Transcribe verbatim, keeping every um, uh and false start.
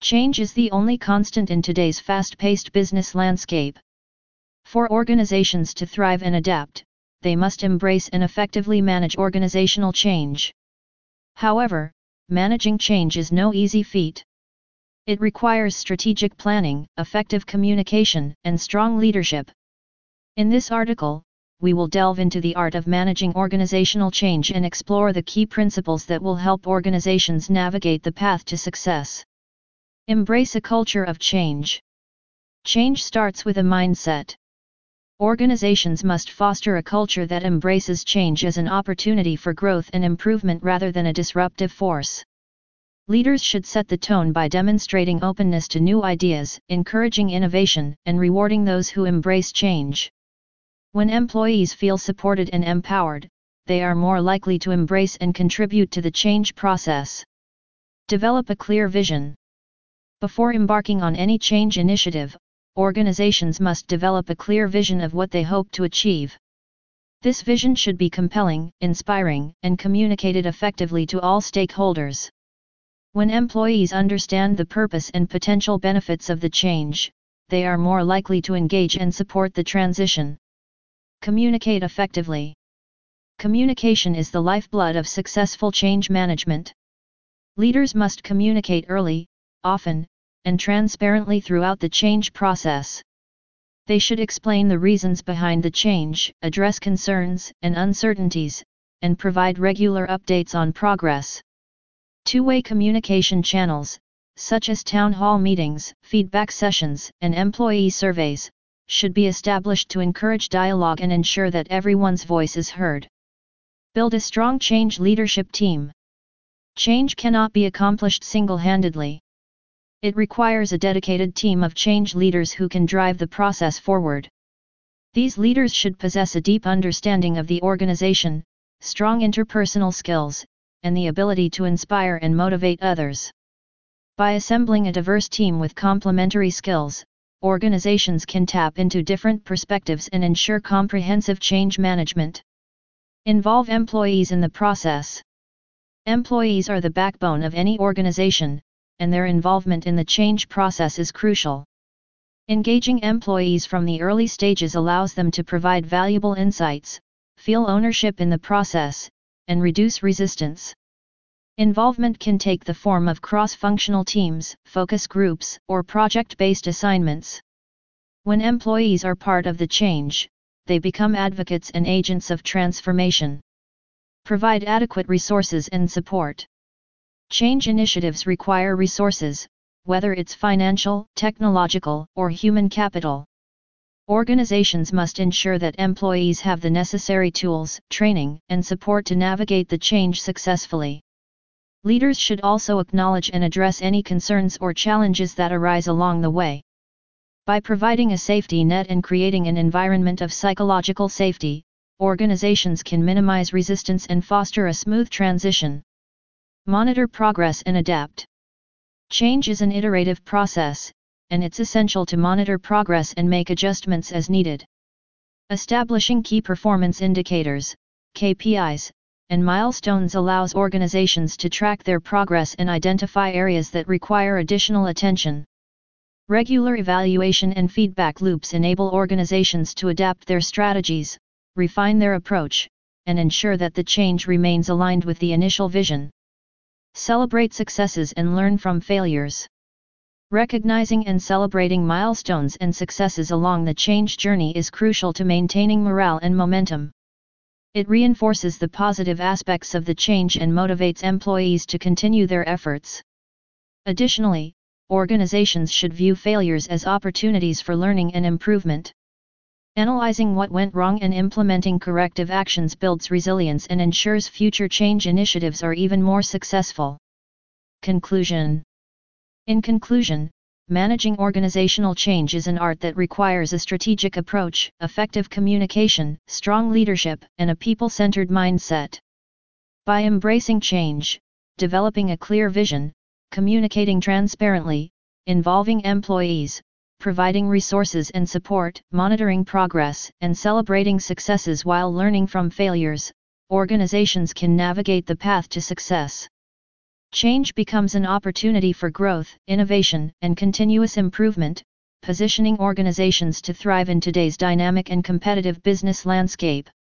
Change is the only constant in today's fast-paced business landscape. For organizations to thrive and adapt, they must embrace and effectively manage organizational change. However, managing change is no easy feat. It requires strategic planning, effective communication, and strong leadership. In this article, we will delve into the art of managing organizational change and explore the key principles that will help organizations navigate the path to success. Embrace a culture of change. Change starts with a mindset. Organizations must foster a culture that embraces change as an opportunity for growth and improvement rather than a disruptive force. Leaders should set the tone by demonstrating openness to new ideas, encouraging innovation, and rewarding those who embrace change. When employees feel supported and empowered, they are more likely to embrace and contribute to the change process. Develop a clear vision. Before embarking on any change initiative, organizations must develop a clear vision of what they hope to achieve. This vision should be compelling, inspiring, and communicated effectively to all stakeholders. When employees understand the purpose and potential benefits of the change, they are more likely to engage and support the transition. Communicate effectively. Communication is the lifeblood of successful change management. Leaders must communicate early, often, and transparently throughout the change process. They should explain the reasons behind the change, address concerns and uncertainties, and provide regular updates on progress. Two-way communication channels, such as town hall meetings, feedback sessions, and employee surveys, should be established to encourage dialogue and ensure that everyone's voice is heard. Build a strong change leadership team. Change cannot be accomplished single-handedly. It requires a dedicated team of change leaders who can drive the process forward. These leaders should possess a deep understanding of the organization, strong interpersonal skills, and the ability to inspire and motivate others. By assembling a diverse team with complementary skills, organizations can tap into different perspectives and ensure comprehensive change management. Involve employees in the process. Employees are the backbone of any organization, and their involvement in the change process is crucial. Engaging employees from the early stages allows them to provide valuable insights, feel ownership in the process, and reduce resistance. Involvement can take the form of cross-functional teams, focus groups, or project-based assignments. When employees are part of the change, they become advocates and agents of transformation. Provide adequate resources and support. Change initiatives require resources, whether it's financial, technological, or human capital. Organizations must ensure that employees have the necessary tools, training, and support to navigate the change successfully. Leaders should also acknowledge and address any concerns or challenges that arise along the way. By providing a safety net and creating an environment of psychological safety, organizations can minimize resistance and foster a smooth transition. Monitor progress and adapt. Change is an iterative process, and it's essential to monitor progress and make adjustments as needed. Establishing key performance indicators, K P Is, and milestones allows organizations to track their progress and identify areas that require additional attention. Regular evaluation and feedback loops enable organizations to adapt their strategies, refine their approach, and ensure that the change remains aligned with the initial vision. Celebrate successes and learn from failures. Recognizing and celebrating milestones and successes along the change journey is crucial to maintaining morale and momentum. It reinforces the positive aspects of the change and motivates employees to continue their efforts. Additionally, organizations should view failures as opportunities for learning and improvement. Analyzing what went wrong and implementing corrective actions builds resilience and ensures future change initiatives are even more successful. Conclusion. In conclusion, managing organizational change is an art that requires a strategic approach, effective communication, strong leadership, and a people-centered mindset. By embracing change, developing a clear vision, communicating transparently, involving employees, providing resources and support, monitoring progress, and celebrating successes while learning from failures, organizations can navigate the path to success. Change becomes an opportunity for growth, innovation, and continuous improvement, positioning organizations to thrive in today's dynamic and competitive business landscape.